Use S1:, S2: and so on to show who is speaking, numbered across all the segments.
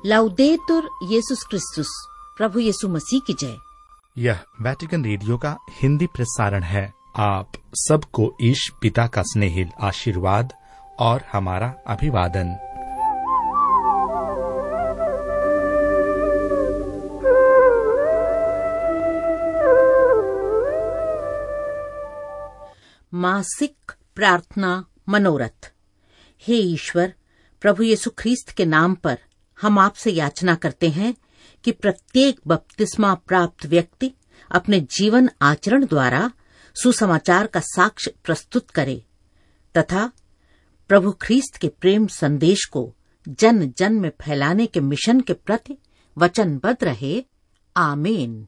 S1: लाउदेतुर येसुस क्रिस्तुस, प्रभु यीशु मसीह की जय।
S2: यह वेटिकन रेडियो का हिंदी प्रसारण है। आप सबको ईश पिता का स्नेहिल आशीर्वाद और हमारा अभिवादन।
S1: मासिक प्रार्थना मनोरथ। हे ईश्वर, प्रभु यीशु ख्रीस्त के नाम पर हम आपसे याचना करते हैं कि प्रत्येक बपतिस्मा प्राप्त व्यक्ति अपने जीवन आचरण द्वारा सुसमाचार का साक्ष्य प्रस्तुत करे तथा प्रभु ख्रीस्त के प्रेम संदेश को जन जन में फैलाने के मिशन के प्रति वचनबद्ध रहे। आमीन।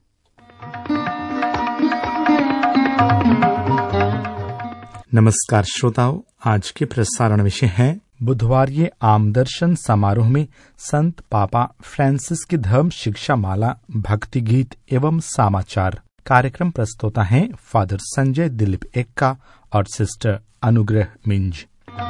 S2: नमस्कार श्रोताओं, आज के प्रसारण विषय है बुधवारीय आमदर्शन समारोह में संत पापा फ्रांसिस की धर्म शिक्षा माला, भक्ति गीत एवं समाचार। कार्यक्रम प्रस्तोता हैं फादर संजय दिलीप एक्का और सिस्टर अनुग्रह मिंज।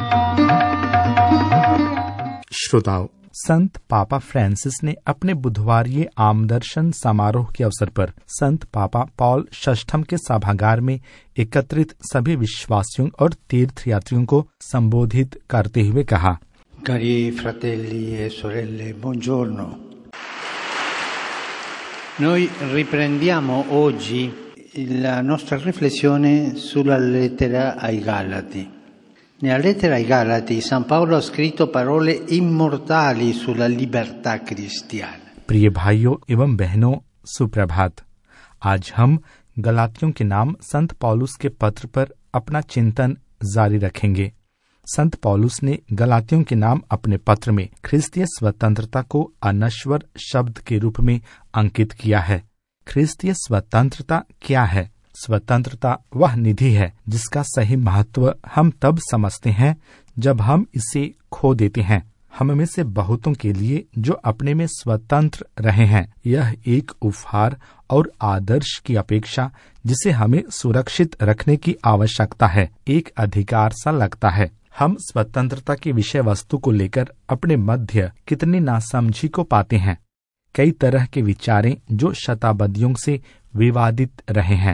S2: श्रोताओं, संत पापा फ्रांसिस ने अपने बुधवारीय आमदर्शन समारोह के अवसर पर संत पापा पॉल षष्ठम के सभागार में एकत्रित सभी विश्वासियों और तीर्थयात्रियों को संबोधित करते हुए कहा,
S3: Cari fratelli e sorelle, buongiorno. Noi riprendiamo oggi la nostra riflessione sulla lettera ai Galati. Nella lettera ai Galati, San Paolo ha scritto parole immortali sulla libertà cristiana.
S2: प्रिय भाइयों एवं बहनों, सुप्रभात। आज हम गलातियों के नाम संत पौलुस के पत्र पर अपना चिंतन जारी रखेंगे। संत पौलुस ने गलातियों के नाम अपने पत्र में ख्रिस्तीय स्वतंत्रता को अनश्वर शब्द के रूप में अंकित किया है। ख्रिस्तीय स्वतंत्रता क्या है? स्वतंत्रता वह निधि है जिसका सही महत्व हम तब समझते हैं जब हम इसे खो देते हैं। हम में से बहुतों के लिए जो अपने में स्वतंत्र रहे हैं, यह एक उपहार और आदर्श की अपेक्षा जिसे हमें सुरक्षित रखने की आवश्यकता है, एक अधिकार सा लगता है। हम स्वतंत्रता की विषय वस्तु को लेकर अपने मध्य कितनी नासमझी को पाते हैं। कई तरह के विचारें जो शताब्दियों से विवादित रहे हैं।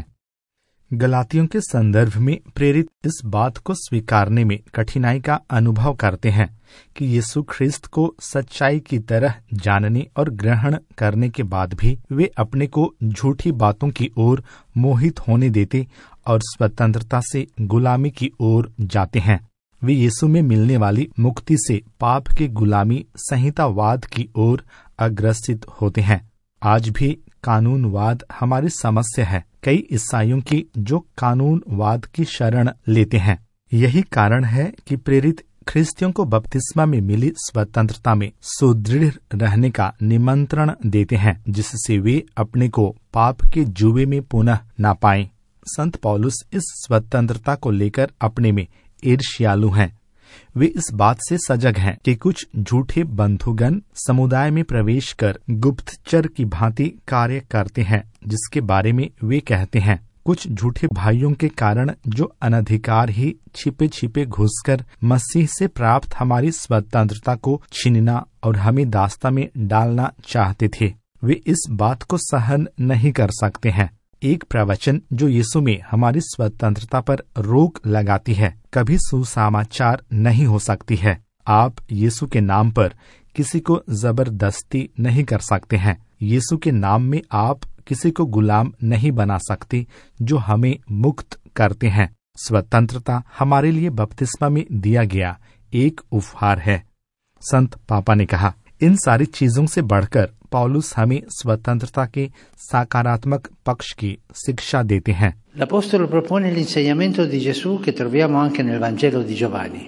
S2: गलातियों के संदर्भ में प्रेरित इस बात को स्वीकारने में कठिनाई का अनुभव करते हैं कि यीशु ख्रिस्त को सच्चाई की तरह जानने और ग्रहण करने के बाद भी वे अपने को झूठी बातों की ओर मोहित होने देते और स्वतंत्रता से गुलामी की ओर जाते हैं। वे यीशु में मिलने वाली मुक्ति से पाप की गुलामी संहितावाद की ओर अग्रसित होते हैं। आज भी कानूनवाद हमारी समस्या है। कई ईसाइयों की जो कानूनवाद की शरण लेते हैं। यही कारण है कि प्रेरित ख्रिस्तियों को बपतिस्मा में मिली स्वतंत्रता में सुदृढ़ रहने का निमंत्रण देते हैं, जिससे वे अपने को पाप के जुए में पुनः न पाएं। संत पौलुस इस स्वतंत्रता को लेकर अपने में ईर्ष्यालु हैं। वे इस बात से सजग हैं कि कुछ झूठे बंधुगण समुदाय में प्रवेश कर गुप्तचर की भांति कार्य करते हैं, जिसके बारे में वे कहते हैं, कुछ झूठे भाइयों के कारण जो अनधिकार ही छिपे छिपे घुसकर मसीह से प्राप्त हमारी स्वतंत्रता को छीनना और हमें दास्ता में डालना चाहते थे। वे इस बात को सहन नहीं कर सकते हैं। एक प्रवचन जो यीशु में हमारी स्वतंत्रता पर रोक लगाती है, कभी सुसमाचार नहीं हो सकती है। आप यीशु के नाम पर किसी को जबरदस्ती नहीं कर सकते हैं। यीशु के नाम में आप किसी को गुलाम नहीं बना सकते जो हमें मुक्त करते हैं। स्वतंत्रता हमारे लिए बपतिस्मा में दिया गया एक उपहार है। संत पापा ने कहा, इन सारी चीजों से बढ़कर पौलुस हमें स्वतंत्रता के सकारात्मक पक्ष की शिक्षा देते हैं।
S3: L'Apostolo propone l'insegnamento di Gesù che troviamo anche nel Vangelo di Giovanni.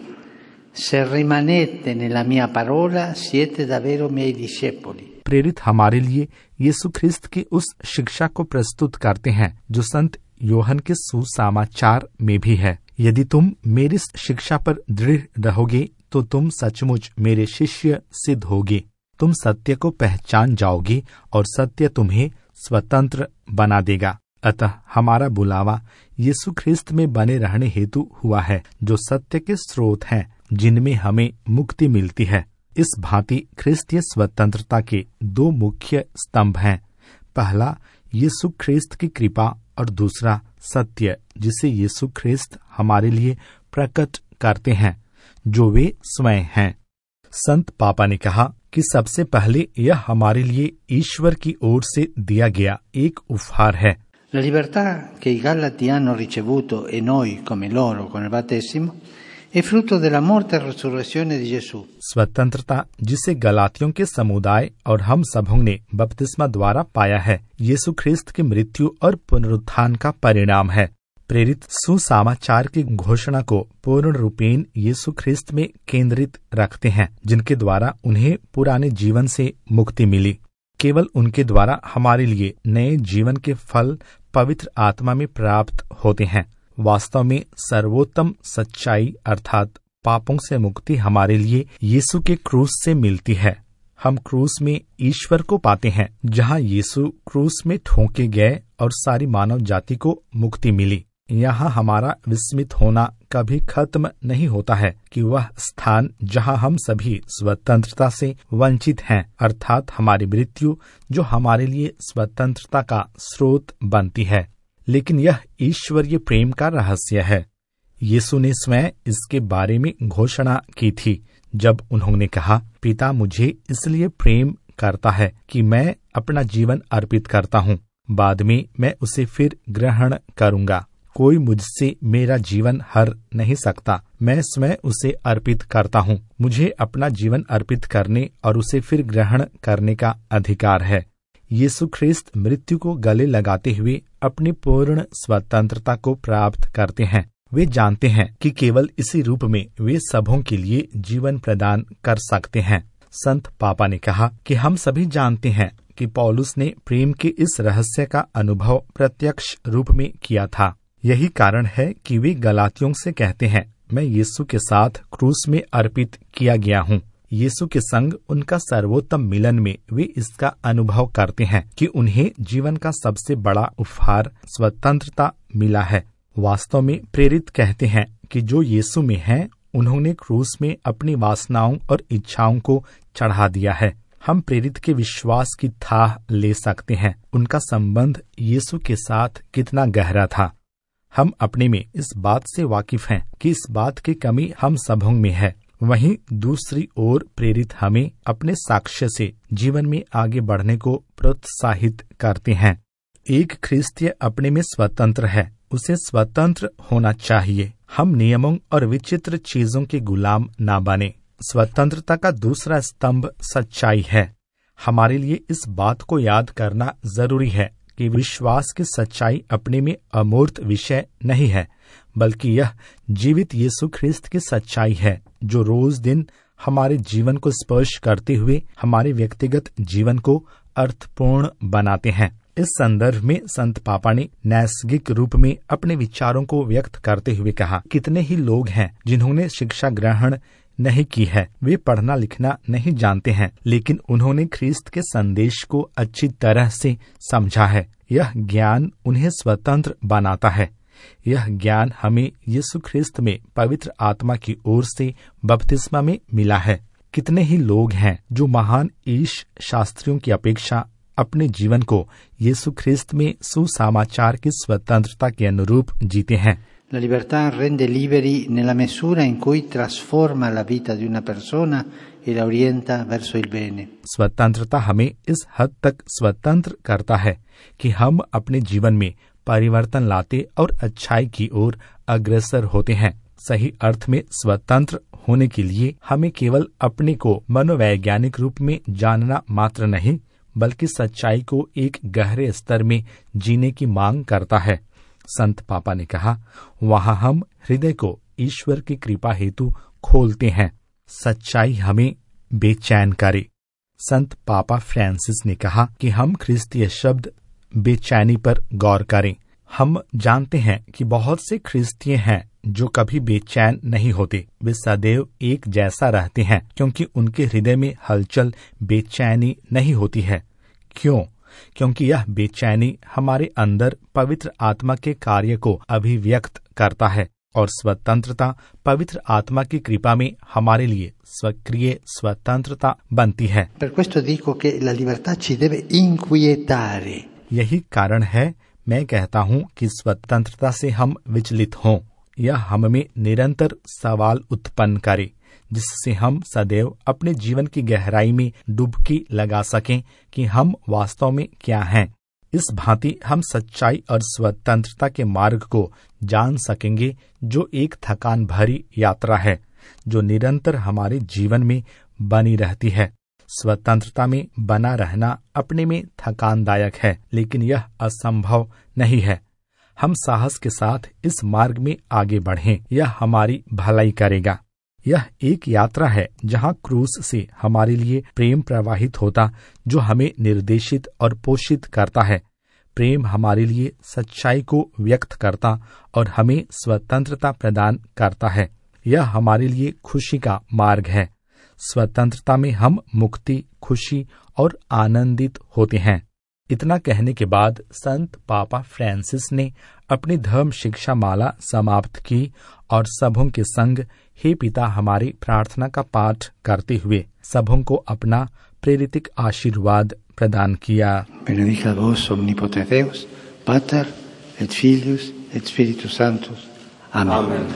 S3: Se rimanete nella mia parola, siete davvero miei discepoli.
S2: प्रेरित हमारे लिए यीशु ख्रिस्त की उस शिक्षा को प्रस्तुत करते हैं जो संत योहन के सुसमाचार में भी है। यदि तुम मेरी शिक्षा पर दृढ़ रहोगे तो तुम सचमुच मेरे शिष्य सिद्ध होगे। तुम सत्य को पहचान जाओगे और सत्य तुम्हें स्वतंत्र बना देगा। अतः हमारा बुलावा यीशु ख्रिस्त में बने रहने हेतु हुआ है, जो सत्य के स्रोत हैं, जिनमें हमें मुक्ति मिलती है। इस भांति ख्रिस्तीय स्वतंत्रता के दो मुख्य स्तंभ हैं। पहला यीशु ख्रिस्त की कृपा और दूसरा सत्य, जिसे यीशु ख्रिस्त हमारे लिए प्रकट करते हैं, जो वे स्वयं हैं। संत पापा ने कहा कि सबसे पहले यह हमारे लिए ईश्वर की ओर से दिया गया एक उपहार है।
S3: La libertà che i Galati hanno ricevuto e noi come loro con il battesimo è frutto della morte e resurrezione di Gesù.
S2: स्वतंत्रता जिसे गलातियों के समुदाय और हम सबों ने बपतिस्मा द्वारा पाया है, यीशु ख्रिस्त की मृत्यु और पुनरुत्थान का परिणाम है। प्रेरित सुसमाचार की घोषणा को पूर्ण रूपेण यीशु ख्रिस्त में केंद्रित रखते हैं, जिनके द्वारा उन्हें पुराने जीवन से मुक्ति मिली। केवल उनके द्वारा हमारे लिए नए जीवन के फल पवित्र आत्मा में प्राप्त होते हैं। वास्तव में सर्वोत्तम सच्चाई अर्थात पापों से मुक्ति हमारे लिए यीशु के क्रूस से मिलती है। हम क्रूस में ईश्वर को पाते हैं, जहां यीशु क्रूस में ठोके गए और सारी मानव जाति को मुक्ति मिली। यहाँ हमारा विस्मित होना कभी खत्म नहीं होता है कि वह स्थान जहाँ हम सभी स्वतंत्रता से वंचित हैं, अर्थात हमारी मृत्यु, जो हमारे लिए स्वतंत्रता का स्रोत बनती है। लेकिन यह ईश्वरीय प्रेम का रहस्य है। यीशु ने स्वयं इसके बारे में घोषणा की थी, जब उन्होंने कहा, पिता मुझे इसलिए प्रेम करता है कि मैं अपना जीवन अर्पित करता हूँ, बाद में मैं उसे फिर ग्रहण करूँगा। कोई मुझसे मेरा जीवन हर नहीं सकता, मैं स्वयं उसे अर्पित करता हूँ। मुझे अपना जीवन अर्पित करने और उसे फिर ग्रहण करने का अधिकार है। यीशु ख्रिस्त मृत्यु को गले लगाते हुए अपनी पूर्ण स्वतंत्रता को प्राप्त करते हैं। वे जानते हैं कि केवल इसी रूप में वे सबों के लिए जीवन प्रदान कर सकते हैं। संत पापा ने कहा कि हम सभी जानते हैं कि पौलुस ने प्रेम के इस रहस्य का अनुभव प्रत्यक्ष रूप में किया था। यही कारण है कि वे गलातियों से कहते हैं, मैं यीशु के साथ क्रूस में अर्पित किया गया हूँ। यीशु के संग उनका सर्वोत्तम मिलन में वे इसका अनुभव करते हैं कि उन्हें जीवन का सबसे बड़ा उपहार स्वतंत्रता मिला है। वास्तव में प्रेरित कहते हैं कि जो यीशु में हैं, उन्होंने क्रूस में अपनी वासनाओं और इच्छाओं को चढ़ा दिया है। हम प्रेरित के विश्वास की थाह ले सकते हैं। उनका संबंध यीशु के साथ कितना गहरा था। हम अपने में इस बात से वाकिफ हैं कि इस बात की कमी हम सबों में है। वहीं दूसरी ओर प्रेरित हमें अपने साक्ष्य से जीवन में आगे बढ़ने को प्रोत्साहित करते हैं। एक ख्रिस्तीय अपने में स्वतंत्र है, उसे स्वतंत्र होना चाहिए। हम नियमों और विचित्र चीजों के गुलाम ना बने। स्वतंत्रता का दूसरा स्तंभ सच्चाई है। हमारे लिए इस बात को याद करना जरूरी है कि विश्वास की सच्चाई अपने में अमूर्त विषय नहीं है, बल्कि यह जीवित यीशु ख्रिस्त की सच्चाई है, जो रोज दिन हमारे जीवन को स्पर्श करते हुए हमारे व्यक्तिगत जीवन को अर्थपूर्ण बनाते हैं। इस संदर्भ में संत पापा ने नैसर्गिक रूप में अपने विचारों को व्यक्त करते हुए कहा, कितने ही लोग हैं जिन्होंने शिक्षा ग्रहण नहीं की है, वे पढ़ना लिखना नहीं जानते हैं, लेकिन उन्होंने ख्रिस्त के संदेश को अच्छी तरह से समझा है। यह ज्ञान उन्हें स्वतंत्र बनाता है। यह ज्ञान हमें यीशु ख्रिस्त में पवित्र आत्मा की ओर से बपतिस्मा में मिला है। कितने ही लोग हैं जो महान ईश शास्त्रियों की अपेक्षा अपने जीवन को यीशु ख्रिस्त में सुसमाचार की स्वतंत्रता के अनुरूप जीते हैं।
S3: La libertà rende liberi nella misura in cui trasforma la vita di una persona e la orienta verso il bene.
S2: स्वतंत्रता हमें इस हद तक स्वतंत्र करता है कि हम अपने जीवन में परिवर्तन लाते और अच्छाई की ओर अग्रसर होते हैं। सही अर्थ में स्वतंत्र होने के लिए हमें केवल अपने को मनोवैज्ञानिक रूप में जानना मात्र नहीं, बल्कि सच्चाई को एक गहरे स्तर में जीने की मांग करता है। संत पापा ने कहा, वहाँ हम हृदय को ईश्वर की कृपा हेतु खोलते हैं। सच्चाई हमें बेचैन करे। संत पापा फ्रांसिस ने कहा कि हम ख्रिस्तीय शब्द बेचैनी पर गौर करें। हम जानते हैं कि बहुत से ख्रिस्तीय हैं जो कभी बेचैन नहीं होते। वे सदैव एक जैसा रहते हैं, क्योंकि उनके हृदय में हलचल बेचैनी नहीं होती है। क्यों? क्योंकि यह बेचैनी हमारे अंदर पवित्र आत्मा के कार्य को अभिव्यक्त करता है। और स्वतंत्रता पवित्र आत्मा की कृपा में हमारे लिए स्वक्रिय स्वतंत्रता बनती है।
S3: Per questo dico che la libertà ci deve inquietare.
S2: यही कारण है मैं कहता हूँ कि स्वतंत्रता से हम विचलित हों। यह हम में निरंतर सवाल उत्पन्न करे, जिससे हम सदैव अपने जीवन की गहराई में डुबकी लगा सकें कि हम वास्तव में क्या हैं। इस भांति हम सच्चाई और स्वतंत्रता के मार्ग को जान सकेंगे, जो एक थकान भरी यात्रा है जो निरंतर हमारे जीवन में बनी रहती है। स्वतंत्रता में बना रहना अपने में थकानदायक है, लेकिन यह असंभव नहीं है। हम साहस के साथ इस मार्ग में आगे बढ़ें, यह हमारी भलाई करेगा। यह एक यात्रा है जहाँ क्रूस से हमारे लिए प्रेम प्रवाहित होता, जो हमें निर्देशित और पोषित करता है। प्रेम हमारे लिए सच्चाई को व्यक्त करता और हमें स्वतंत्रता प्रदान करता है। यह हमारे लिए खुशी का मार्ग है। स्वतंत्रता में हम मुक्ति, खुशी और आनंदित होते हैं। इतना कहने के बाद संत पापा फ्रांसिस ने अपनी धर्म शिक्षा माला समाप्त की और सबों के संग हे पिता हमारी प्रार्थना का पाठ करते हुए सबों को अपना प्रेरित आशीर्वाद प्रदान किया।
S3: Benedicat vos omnipotens Deus, Pater et Filius et Spiritus Sanctus. Amen. Amen.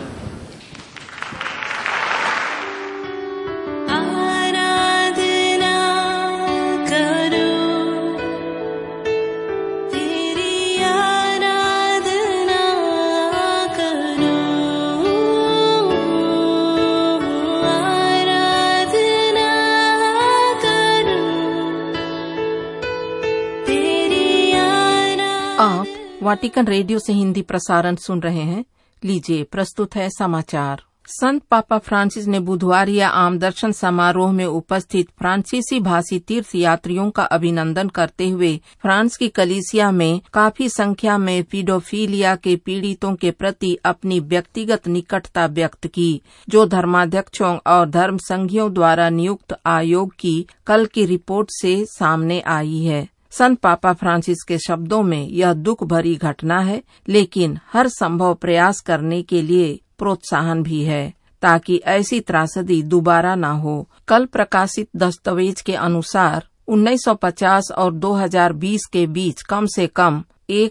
S4: आप वाटिकन रेडियो से हिंदी प्रसारण सुन रहे हैं। लीजिए प्रस्तुत है समाचार। संत पापा फ्रांसिस ने बुधवार या आम दर्शन समारोह में उपस्थित फ्रांसीसी भाषी तीर्थ यात्रियों का अभिनंदन करते हुए फ्रांस की कलीसिया में काफी संख्या में पीडोफीलिया के पीड़ितों के प्रति अपनी व्यक्तिगत निकटता व्यक्त की, जो धर्माध्यक्षों और धर्म संघियों द्वारा नियुक्त आयोग की कल की रिपोर्ट से सामने आई है। संत पापा फ्रांसिस के शब्दों में यह दुख भरी घटना है, लेकिन हर संभव प्रयास करने के लिए प्रोत्साहन भी है ताकि ऐसी त्रासदी दोबारा न हो। कल प्रकाशित दस्तावेज के अनुसार 1950 और 2020 के बीच कम से कम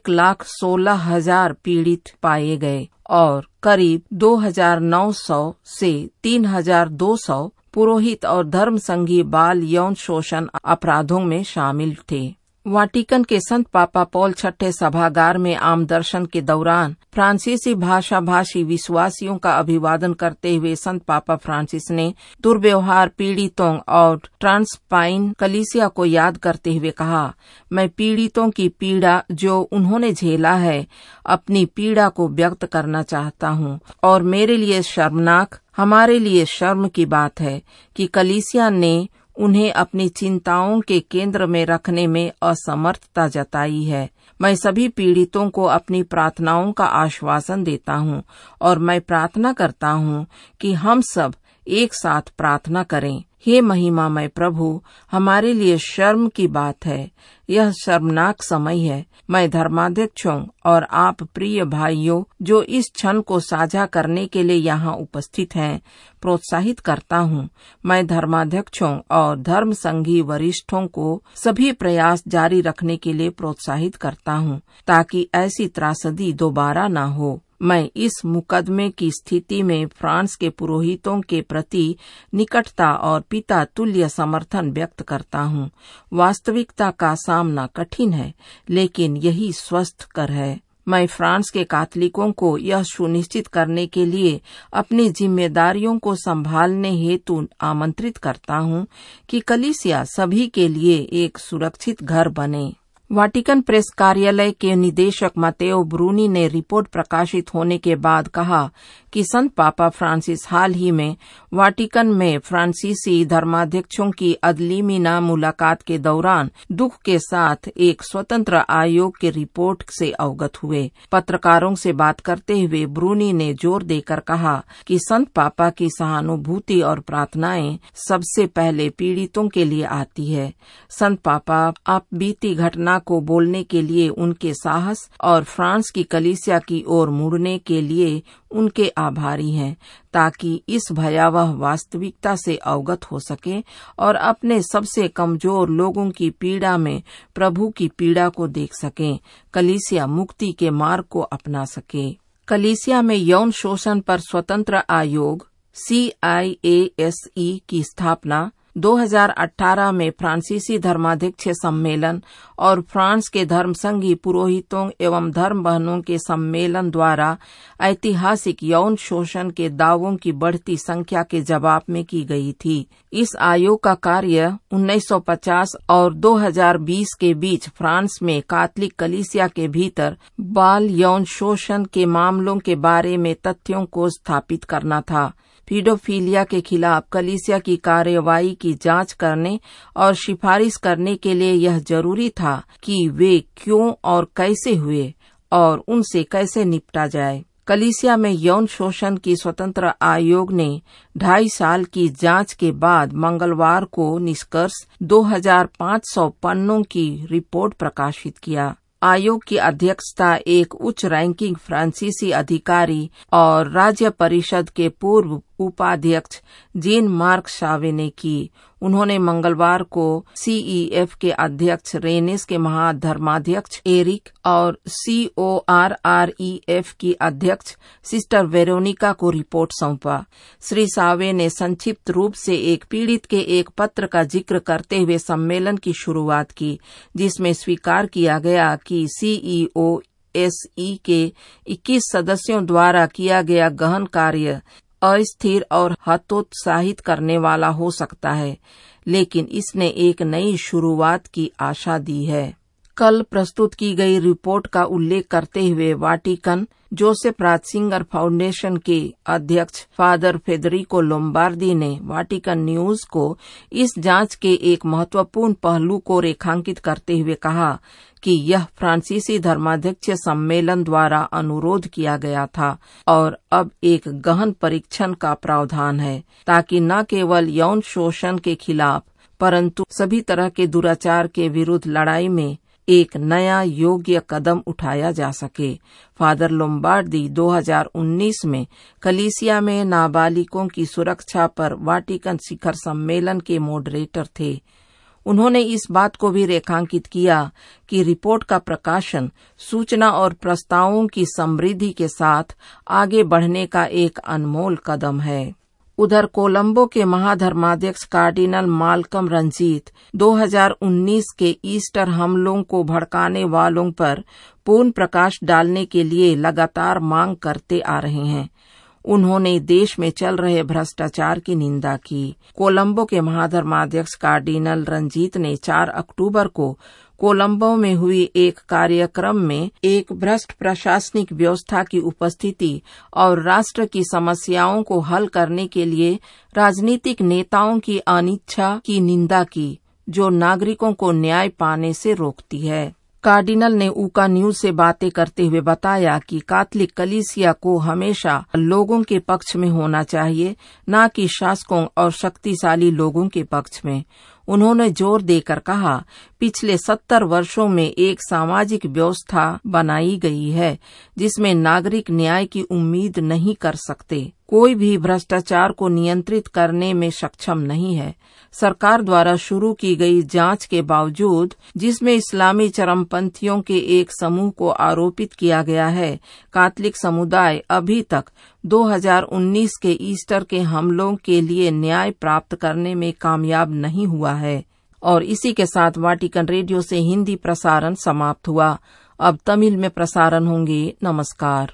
S4: 1,16,000 पीड़ित पाए गए और करीब 2,900 से 3,200 पुरोहित और धर्म संघी बाल यौन शोषण अपराधों में शामिल थे। वाटिकन के संत पापा पॉल छठे सभागार में आम दर्शन के दौरान फ्रांसीसी भाषा भाषी विश्वासियों का अभिवादन करते हुए संत पापा फ्रांसिस ने दुर्व्यवहार पीड़ितों और ट्रांसपाइन कलीसिया को याद करते हुए कहा, मैं पीड़ितों की पीड़ा जो उन्होंने झेला है, अपनी पीड़ा को व्यक्त करना चाहता हूँ और मेरे लिए शर्मनाक, हमारे लिए शर्म की बात है कि कलीसिया ने उन्हें अपनी चिंताओं के केंद्र में रखने में असमर्थता जताई है। मैं सभी पीड़ितों को अपनी प्रार्थनाओं का आश्वासन देता हूँ और मैं प्रार्थना करता हूँ कि हम सब एक साथ प्रार्थना करें। हे महिमामय प्रभु, हमारे लिए शर्म की बात है, यह शर्मनाक समय है। मैं धर्माध्यक्षों और आप प्रिय भाइयों जो इस क्षण को साझा करने के लिए यहाँ उपस्थित हैं, प्रोत्साहित करता हूँ। मैं धर्माध्यक्षों और धर्म संघी वरिष्ठों को सभी प्रयास जारी रखने के लिए प्रोत्साहित करता हूँ ताकि ऐसी त्रासदी दोबारा न हो। मैं इस मुकदमे की स्थिति में फ्रांस के पुरोहितों के प्रति निकटता और पिता तुल्य समर्थन व्यक्त करता हूँ। वास्तविकता का सामना कठिन है, लेकिन यही स्वस्थ कर है। मैं फ्रांस के कैथोलिकों को यह सुनिश्चित करने के लिए अपनी जिम्मेदारियों को संभालने हेतु आमंत्रित करता हूँ कि कलीसिया सभी के लिए एक सुरक्षित घर बने। वाटिकन प्रेस कार्यालय के निदेशक मातेओ ब्रूनी ने रिपोर्ट प्रकाशित होने के बाद कहा कि संत पापा फ्रांसिस हाल ही में वाटिकन में फ्रांसीसी धर्माध्यक्षों की अदलीमीना मुलाकात के दौरान दुख के साथ एक स्वतंत्र आयोग की रिपोर्ट से अवगत हुए। पत्रकारों से बात करते हुए ब्रूनी ने जोर देकर कहा कि संत पापा की सहानुभूति और प्रार्थनाएं सबसे पहले पीड़ितों के लिए आती है। संत पापा आप बीती घटना को बोलने के लिए उनके साहस और फ्रांस की कलीसिया की ओर मुड़ने के लिए उनके आभारी हैं, ताकि इस भयावह वास्तविकता से अवगत हो सके और अपने सबसे कमजोर लोगों की पीड़ा में प्रभु की पीड़ा को देख सकें, कलीसिया मुक्ति के मार्ग को अपना सके। कलीसिया में यौन शोषण पर स्वतंत्र आयोग CIASE की स्थापना 2018 में फ्रांसीसी धर्माध्यक्ष सम्मेलन और फ्रांस के धर्मसंघी पुरोहितों एवं धर्म बहनों के सम्मेलन द्वारा ऐतिहासिक यौन शोषण के दावों की बढ़ती संख्या के जवाब में की गई थी। इस आयोग का कार्य 1950 और 2020 के बीच फ्रांस में कैथोलिक कलीसिया के भीतर बाल यौन शोषण के मामलों के बारे में तथ्यों को स्थापित करना था। पीडोफिलिया के खिलाफ कलीसिया की कार्रवाई की जांच करने और सिफारिश करने के लिए यह जरूरी था कि वे क्यों और कैसे हुए और उनसे कैसे निपटा जाए। कलीसिया में यौन शोषण की स्वतंत्र आयोग ने 2.5 साल की जांच के बाद मंगलवार को निष्कर्ष 2500 पन्नों की रिपोर्ट प्रकाशित किया। आयोग की अध्यक्षता एक उच्च रैंकिंग फ्रांसीसी अधिकारी और राज्य परिषद के पूर्व उपाध्यक्ष जीन मार्क शावे ने की। उन्होंने मंगलवार को CEF के अध्यक्ष रेनेस के महाधर्माध्यक्ष एरिक और CORREF की अध्यक्ष सिस्टर वेरोनिका को रिपोर्ट सौंपा। श्री सावे ने संक्षिप्त रूप से एक पीड़ित के एक पत्र का जिक्र करते हुए सम्मेलन की शुरुआत की, जिसमें स्वीकार किया गया कि CEOSE के 21 सदस्यों द्वारा किया गया गहन कार्य अस्थिर और हतोत्साहित करने वाला हो सकता है, लेकिन इसने एक नई शुरुआत की आशा दी है। कल प्रस्तुत की गई रिपोर्ट का उल्लेख करते हुए वाटिकन जोसेफ रात्सिंगर फाउंडेशन के अध्यक्ष फादर फेदरिको लोम्बार्दी ने वाटिकन न्यूज को इस जांच के एक महत्वपूर्ण पहलू को रेखांकित करते हुए कहा कि यह फ्रांसीसी धर्माध्यक्ष सम्मेलन द्वारा अनुरोध किया गया था और अब एक गहन परीक्षण का प्रावधान है, ताकि न केवल यौन शोषण के खिलाफ परंतु सभी तरह के दुराचार के विरुद्ध लड़ाई में एक नया योग्य कदम उठाया जा सके। फादर लोम्बार्दी 2019 में कलीसिया में नाबालिगों की सुरक्षा पर वाटिकन शिखर सम्मेलन के मॉडरेटर थे। उन्होंने इस बात को भी रेखांकित किया कि रिपोर्ट का प्रकाशन सूचना और प्रस्तावों की समृद्धि के साथ आगे बढ़ने का एक अनमोल कदम है। उधर कोलंबो के महाधर्माध्यक्ष कार्डिनल माल्कम रंजीत 2019 के ईस्टर हमलों को भड़काने वालों पर पूर्ण प्रकाश डालने के लिए लगातार मांग करते आ रहे हैं। उन्होंने देश में चल रहे भ्रष्टाचार की निंदा की। कोलंबो के महाधर्माध्यक्ष कार्डिनल रंजीत ने 4 अक्टूबर को कोलंबो में हुई एक कार्यक्रम में एक भ्रष्ट प्रशासनिक व्यवस्था की उपस्थिति और राष्ट्र की समस्याओं को हल करने के लिए राजनीतिक नेताओं की अनिच्छा की निंदा की, जो नागरिकों को न्याय पाने से रोकती है। कार्डिनल ने ऊका न्यूज से बातें करते हुए बताया कि कैथोलिक कलीसिया को हमेशा लोगों के पक्ष में होना चाहिए, न कि शासकों और शक्तिशाली लोगों के पक्ष में। उन्होंने जोर देकर कहा, पिछले 70 वर्षों में एक सामाजिक व्यवस्था बनाई गई है जिसमें नागरिक न्याय की उम्मीद नहीं कर सकते। कोई भी भ्रष्टाचार को नियंत्रित करने में सक्षम नहीं है। सरकार द्वारा शुरू की गई जांच के बावजूद, जिसमें इस्लामी चरमपंथियों के एक समूह को आरोपित किया गया है, कैथोलिक समुदाय अभी तक 2019 के ईस्टर के हमलों के लिए न्याय प्राप्त करने में कामयाब नहीं हुआ है। और इसी के साथ वाटिकन रेडियो से हिंदी प्रसारण समाप्त हुआ। अब तमिल में प्रसारण होंगे। नमस्कार।